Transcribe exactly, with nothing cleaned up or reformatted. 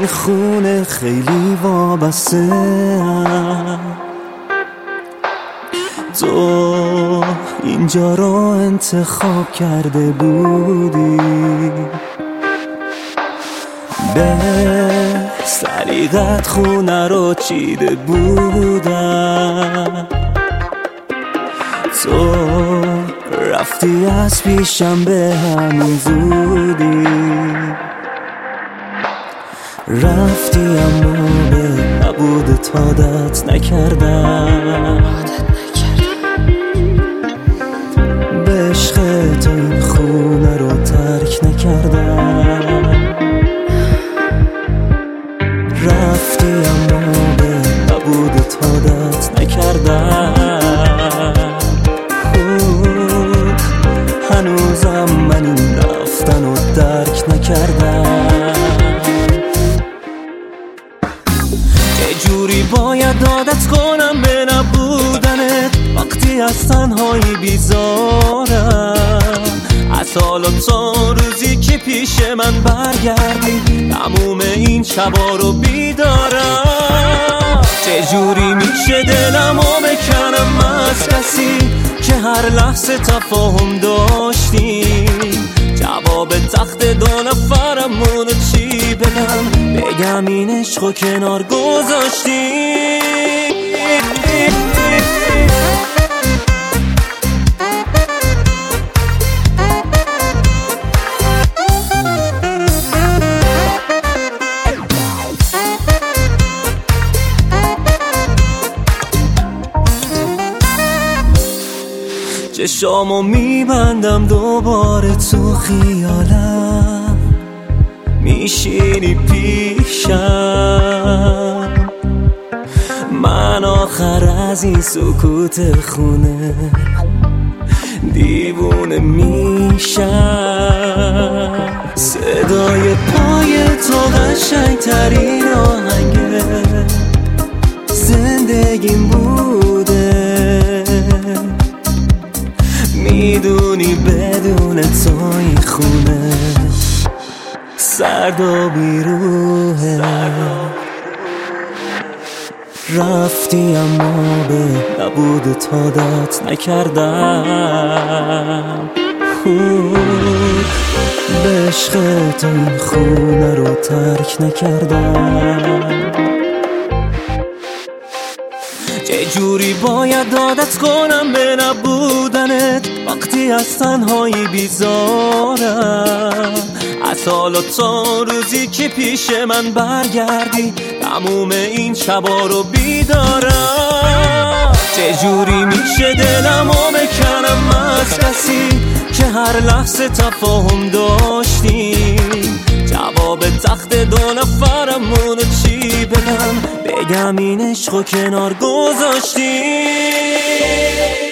این خونه خیلی وابسته ام. تو اینجا رو انتخاب کرده بودی، به سلیقت خونه رو چیده بودم. تو رفتی از پیشم به همین زودی، رفتی اما به نبودت عادت نکردم. به عشق تو این خونه رو ترک نکردم. رفتی اما به نبودت عادت نکردم. هنوزم من این رفتن رو درک نکردم. چه جوری باید عادت کنم به نبودنت وقتی از تنهایی بیزارم. از حالا تا روزی که پیش من برگردی تموم این شبا رو بیدارم. چه جوری میشه دلمو بکنم از کسی که هر لحظه تفاهم داشتیم. جواب تخت دو نفرمونو چی بدم، بگم این عشقو کنار گذاشتیم. چشامو میبندم دوباره تو خیالم، میشینی پیشم. من آخر از این سکوت خونه دیوونه میشم. صدای پای تو قشنگترین آهنگ زندگیم بوده. میدونی بدون تو این خونه سرد و بیروحه. رفتی اما به نبودت عادت نکردم. به عشق تو این خونه رو ترک نکردم. چه جوری باید عادت کنم به نبودنت وقتی از تنهایی بیزارم. از حالا تا روزی که پیش من برگردی تموم این شبا رو بیدارم. چه جوری میشه دلمو بکنم از کسی که هر لحظه تفاهم داشتیم. جواب تخت دو نفرمونو چی بدم، بگم این عشقو کنار گذاشتیم.